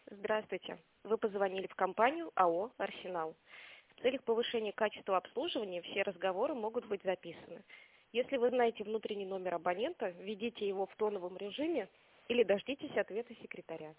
Здравствуйте. Вы позвонили в компанию АО «Арсенал». В целях повышения качества обслуживания все разговоры могут быть записаны. Если вы знаете внутренний номер абонента, введите его в тоновом режиме или дождитесь ответа секретаря.